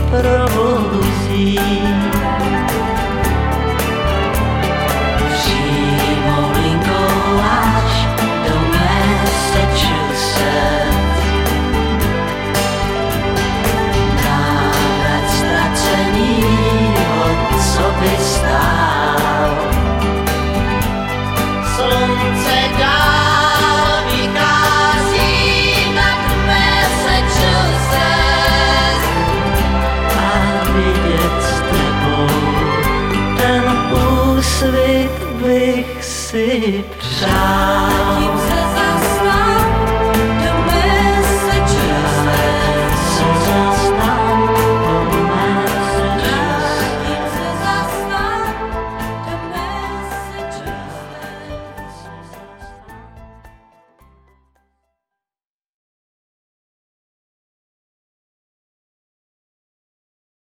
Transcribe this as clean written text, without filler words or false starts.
probouzí. Přímo linkou až do Massachusetts. Návrat ztracenýho, co by stál. Slunce dál vychází nad Massachusetts a vidět s tebou ten úsvit bych si přál.